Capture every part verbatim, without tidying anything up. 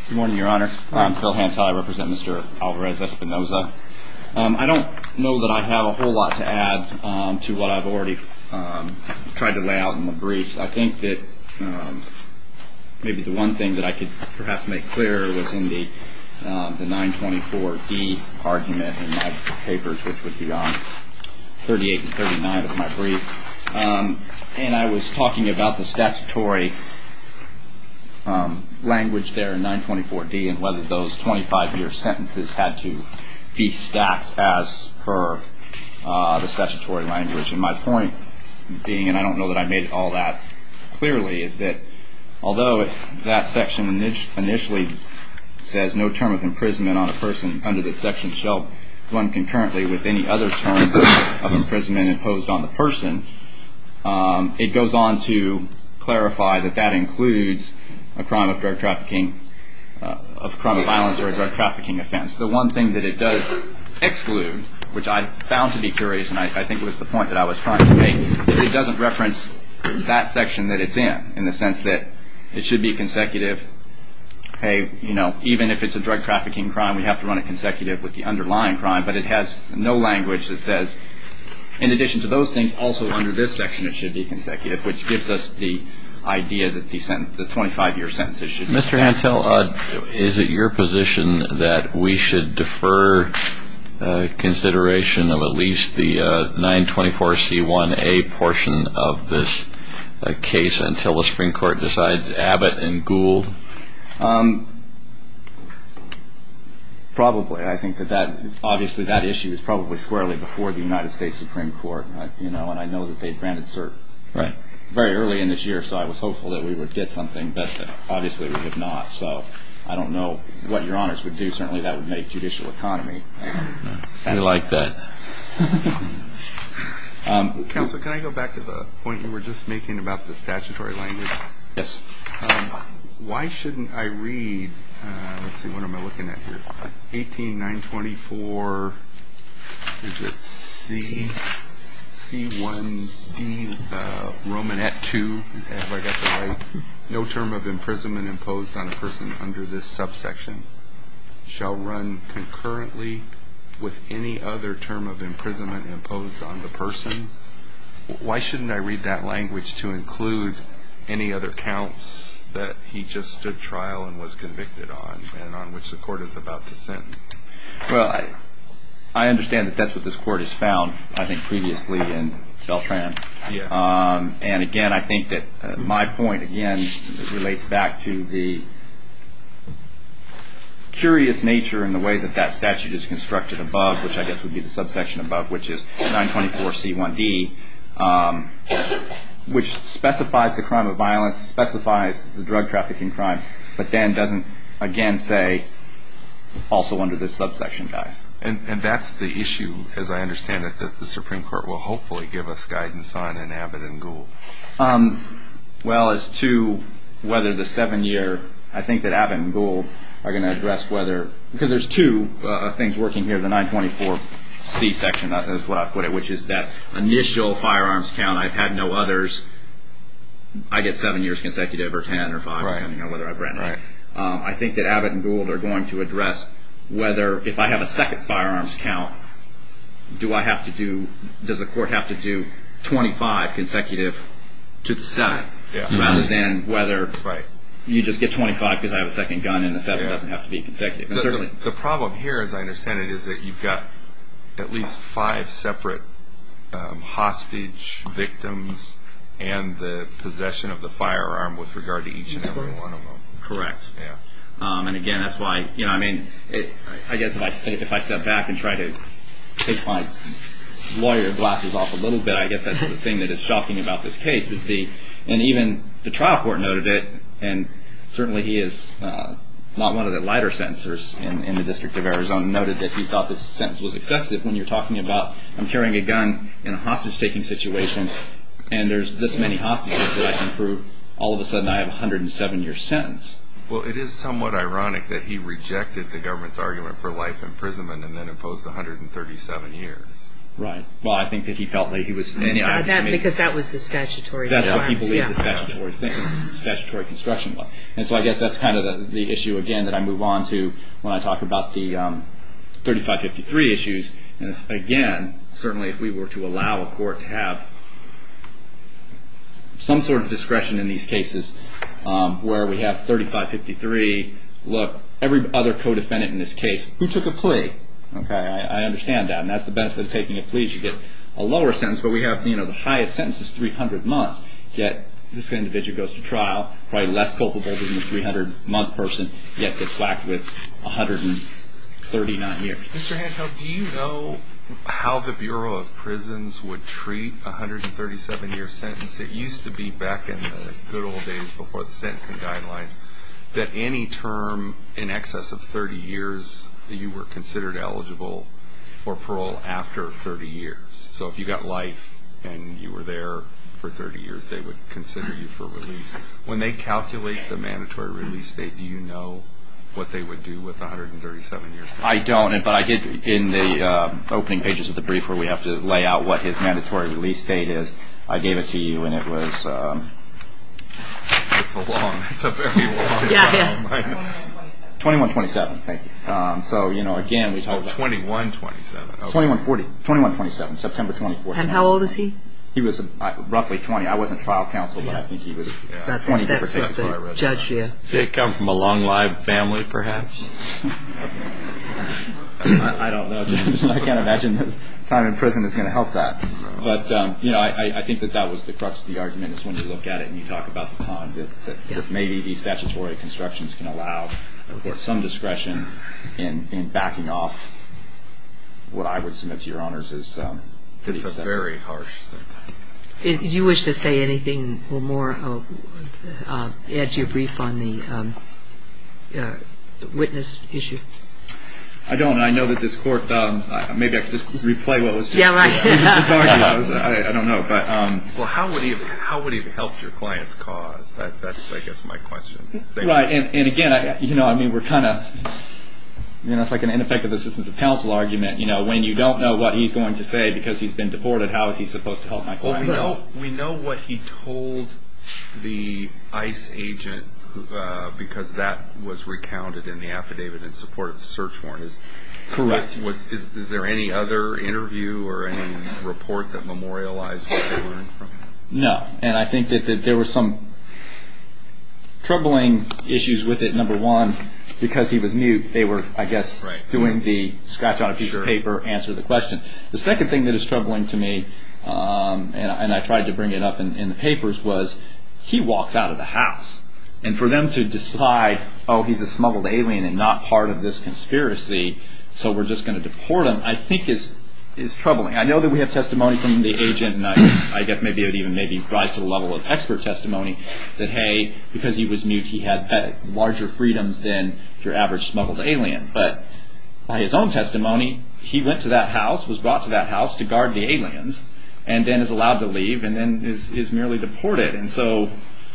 Good morning, Your Honor. I'm Phil Hantel. I represent Mister Alvarez-Espinoza. Um, I don't know that I have a whole lot to add um, to what I've already um, tried to lay out in the briefs. I think that um, maybe the one thing that I could perhaps make clearer was in the um, the nine twenty-four D argument in my papers, which would be on thirty-eight and thirty-nine of my brief. Um, and I was talking about the statutory um, language there in nine twenty-four D and whether those twenty-five year sentences had to be stacked as per uh, the statutory language. And my point being, and I don't know that I made it all that clearly, is that although that section initially says no term of imprisonment on a person under this section shall run concurrently with any other term of imprisonment imposed on the person, um, it goes on to clarify that that includes a crime of drug trafficking, uh, of crime of violence or a drug trafficking offense. The one thing that it does exclude, which I found to be curious, and I, I think it was the point that I was trying to make, is it doesn't reference that section that it's in, in the sense that it should be consecutive. Hey, you know, even if it's a drug trafficking crime, we have to run it consecutive with the underlying crime, but it has no language that says, in addition to those things, also under this section it should be consecutive, which gives us the idea that the, sentence, the twenty-five year sentences should be. Mister Hantel, uh, is it your position that we should defer uh, consideration of at least the uh, nine twenty-four C one A portion of this uh, case until the Supreme Court decides Abbott and Gould? Um, probably. I think that, that obviously that issue is probably squarely before the United States Supreme Court, uh, you know, and I know that they granted cert right very early in this year, so I was hopeful that we would get something, but obviously we have not. So I don't know what Your Honors would do. Certainly that would make judicial economy. We like that. um, Counsel, can I go back to the point you were just making about the statutory language? Yes. Um, why shouldn't I read, uh, let's see, what am I looking at here? eighteen nine twenty-four, is it C? C one D, uh, Romanette two, have I got that right? No term of imprisonment imposed on a person under this subsection shall run concurrently with any other term of imprisonment imposed on the person. Why shouldn't I read that language to include any other counts that he just stood trial and was convicted on and on which the court is about to sentence? Well, I... I understand that that's what this court has found, I think, previously in Beltran. Yeah. Um, and again, I think that uh, my point, again, relates back to the curious nature in the way that that statute is constructed above, which I guess would be the subsection above, which is nine twenty-four C one D, um, which specifies the crime of violence, specifies the drug trafficking crime, but then doesn't, again, say also under this subsection, guys. And, and that's the issue, as I understand it, that the Supreme Court will hopefully give us guidance on in Abbott and Gould. Um, well, as to whether the seven-year, I think that Abbott and Gould are going to address whether, because there's two uh, things working here, the nine twenty-four C section, that's what I put it, which is that initial firearms count, I've had no others, I get seven years consecutive or ten or five, right. depending on whether I've ran it. Right. Um, I think that Abbott and Gould are going to address whether, if I have a second firearms count, do I have to do, does the court have to do twenty-five consecutive to the seven, yeah. rather than whether right. you just get twenty-five because I have a second gun and the seven yeah. doesn't have to be consecutive. And the, certainly, the, the problem here, as I understand it, is that you've got at least five separate um, hostage victims and the possession of the firearm with regard to each and every one of them. Correct. Yeah. Um, and again, that's why, you know, I mean, it, I guess if I if I step back and try to take my lawyer glasses off a little bit, I guess that's the thing that is shocking about this case is the, and even the trial court noted it, and certainly he is uh, not one of the lighter sentencers in, in the District of Arizona, noted that he thought this sentence was excessive when you're talking about, I'm carrying a gun in a hostage-taking situation, and there's this many hostages that I can prove, all of a sudden I have a one hundred seven year sentence. Well, it is somewhat ironic that he rejected the government's argument for life imprisonment and then imposed one hundred thirty-seven years. Right. Well, I think that he felt that he was... And uh, that, because that was the statutory... That's what he believed yeah. the statutory thing, statutory construction was. And so I guess that's kind of the, the issue, again, that I move on to when I talk about the um, thirty-five fifty-three issues. And it's, again, certainly if we were to allow a court to have some sort of discretion in these cases um, where we have thirty-five fifty-three, look, every other co-defendant in this case who took a plea, okay, I, I understand that, and that's the benefit of taking a plea. You get a lower sentence, but we have, you know, the highest sentence is three hundred months, yet this individual goes to trial, probably less culpable than the three hundred month person, yet gets whacked with one hundred thirty-nine years. Mister Hantel, do you know how the Bureau of Prisons would treat a one hundred thirty-seven year sentence? It used to be back in the good old days before the sentencing guidelines that any term in excess of thirty years you were considered eligible for parole after thirty years. So if you got life and you were there for thirty years, they would consider you for release. When they calculate the mandatory release date, do you know what they would do with one hundred thirty-seven years? I don't, but I did in the uh, opening pages of the brief where we have to lay out what his mandatory release date is. I gave it to you, and it was... Um, it's a long, it's a very long yeah, time. Yeah. twenty-one twenty-seven, thank you. Um, so, you know, again, we talk oh, about... twenty-one twenty-seven. Okay. twenty-one forty, twenty-one twenty-seven, September twenty-fourth. And how old is he? He was uh, roughly twenty. I wasn't trial counsel, but I think he was Yeah. twenty. That, that's what the what judge, yeah. Did it come from a long-lived family, perhaps? I, I don't know. I can't imagine that time in prison is going to help that. But, um, you know, I, I think that that was the crux of the argument is when you look at it and you talk about the time, that, that, Yeah. that maybe these statutory constructions can allow for some discretion in, in backing off what I would submit to your honors is um, pretty It's a excessive. very harsh sentence. Is, do you wish to say anything or more, uh, uh, add to your brief on the um, uh, witness issue? I don't, and I know that this court, um, I, maybe I could just replay what was just, Yeah, right. just argued. I, was, I, I don't know, but... Um, Well, how would he have, how would he have helped your client's cause? That, that's, I guess, my question. Same right, and, and again, I, you know, I mean, we're kind of... You know, it's like an ineffective assistance of counsel argument. You know, when you don't know what he's going to say because he's been deported, how is he supposed to help my Well, client? we know, we know what he told the ICE agent who, uh, because that was recounted in the affidavit in support of the search warrant. Is, Correct. Was, is, is there any other interview or any report that memorialized what they learned from him? No, and I think that, that there were some troubling issues with it. Number one, because he was mute, they were, I guess, right. doing the scratch on a piece sure. of paper, answer the question. The second thing that is troubling to me, um, and, and I tried to bring it up in, in the papers, was he walks out of the house. And for them to decide, oh, he's a smuggled alien and not part of this conspiracy, so we're just going to deport him, I think is is troubling. I know that we have testimony from the agent, and I, I guess maybe it would even maybe rise to the level of expert testimony, that, hey, because he was mute, he had larger freedoms than your average smuggled alien. But by his own testimony, he went to that house, was brought to that house to guard the aliens, and then is allowed to leave, and then is, is merely deported. And so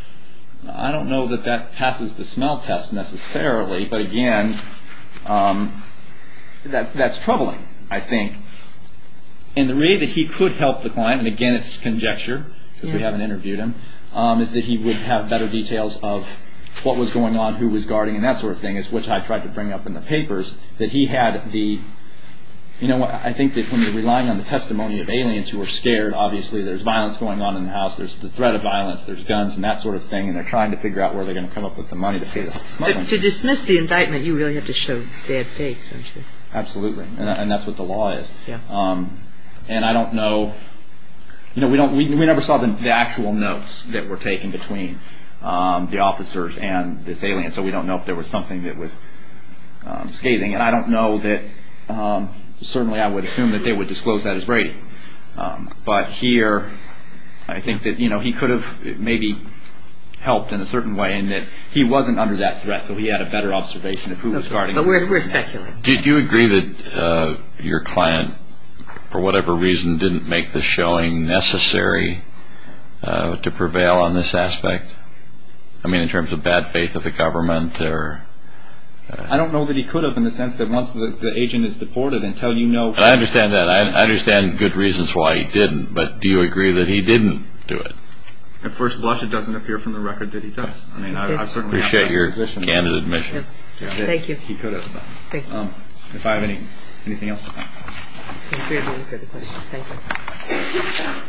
I don't know that that passes the smell test necessarily, but again, um, that, that's troubling, I think. And the way that he could help the client, and again it's conjecture, because yeah. we haven't interviewed him, um, is that he would have better details of what was going on, who was guarding, and that sort of thing, is which I tried to bring up in the papers, that he had the, you know, I think that when you're relying on the testimony of aliens who are scared, obviously there's violence going on in the house, there's the threat of violence, there's guns and that sort of thing, and they're trying to figure out where they're going to come up with the money to pay the smuggling. But to dismiss the indictment, you really have to show bad faith, don't you? Absolutely, and, and that's what the law is. Yeah. Um, and I don't know, you know, we don't, we, we never saw the, the actual notes that were taken between um, the officers and this alien, so we don't know if there was something that was um, scathing, and I don't know that. Um, Certainly, I would assume that they would disclose that as Brady. Um, but here, I think that, you know, he could have maybe helped in a certain way in that he wasn't under that threat, so he had a better observation of who was guarding him. But we're, we're speculating. Did you agree that uh, your client, for whatever reason, didn't make the showing necessary uh, to prevail on this aspect? I mean, in terms of bad faith of the government, or uh, I don't know that he could have, in the sense that once the, the agent is deported, until you know. And I understand that. I understand good reasons why he didn't. But do you agree that he didn't do it? At first blush, it doesn't appear from the record that he does. I mean, I, I certainly appreciate your position candid admission. Yeah. Thank you. He could have done. Thank you. Um, if I have any anything else to say. If you have any further questions, thank you.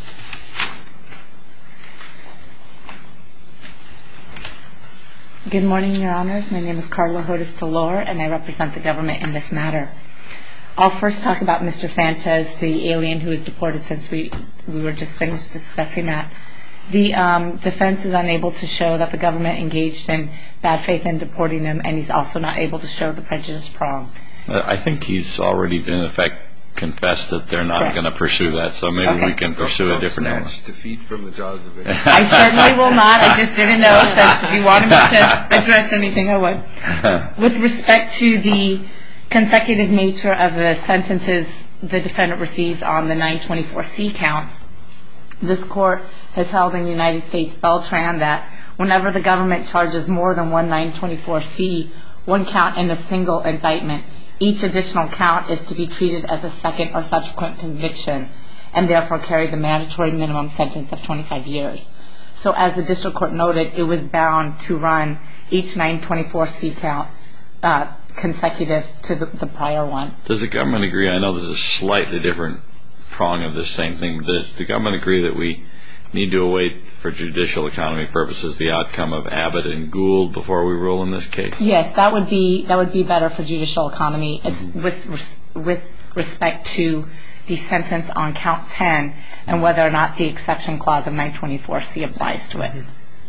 Good morning, Your Honors. My name is Carla Hodes-Delore, and I represent the government in this matter. I'll first talk about Mister Sanchez, the alien who was deported, since we, we were just finished discussing that. The um, defense is unable to show that the government engaged in bad faith in deporting him, and he's also not able to show the prejudice prong. I think he's already, in effect, confessed that they're not going to pursue that, so maybe okay. we can pursue don't, a different one. Don't snatch defeat from the jaws of victory. I certainly will not. I just didn't know if you wanted me to address anything, I would. With respect to the consecutive nature of the sentences the defendant received on the nine twenty-four C counts, this court has held in United States Beltran that whenever the government charges more than one nine twenty-four C, one count in a single indictment, each additional count is to be treated as a second or subsequent conviction and therefore carry the mandatory minimum sentence of twenty-five years. So as the district court noted, it was bound to run each nine twenty-four C count uh, consecutive to the, the prior one. Does the government agree? I know this is a slightly different prong of this same thing, but does the government agree that we need to await, for judicial economy purposes, the outcome of Abbott and Gould before we rule in this case? Yes, that would be that would be better for judicial economy. It's with res- with respect to the sentence on count ten and whether or not the exception clause of nine twenty-four C applies to it.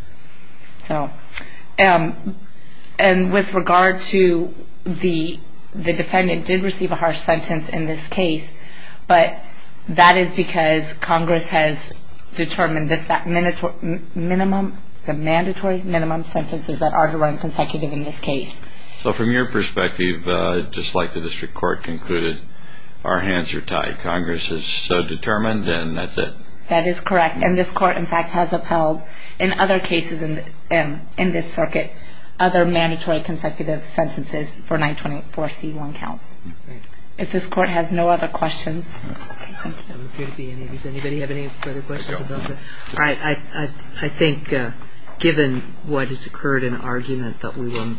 So, um, and with regard to the the defendant did receive a harsh sentence in this case, but that is because Congress has determined this that minimum, the mandatory minimum sentences that are to run consecutive in this case. So from your perspective, uh, just like the district court concluded, our hands are tied. Congress is so determined, and that's it. That is correct. And this court, in fact, has upheld in other cases in, um, in this circuit other mandatory consecutive sentences for nine twenty-four C one counts. If this court has no other questions. Doesn't appear to be any. Does anybody have any further questions about that? All right. I I, I think, uh, given what has occurred in argument, that we will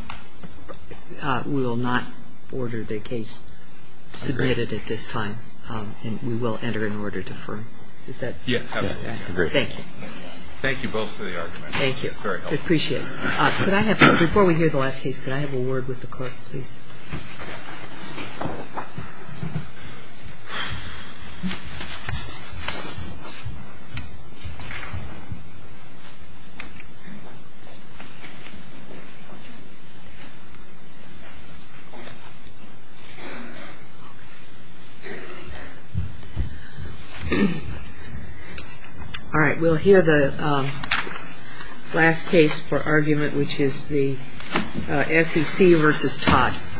uh, we will not order the case submitted at this time, um, and we will enter an order to firm. Is that? Yes, absolutely. Yeah. Agreed. Thank you. Thank you both for the argument. Thank you. Very helpful. I appreciate it. Uh, could I have, before we hear the last case, could I have a word with the clerk, please? All right, we'll hear the um, last case for argument, which is the uh, S E C versus Todd.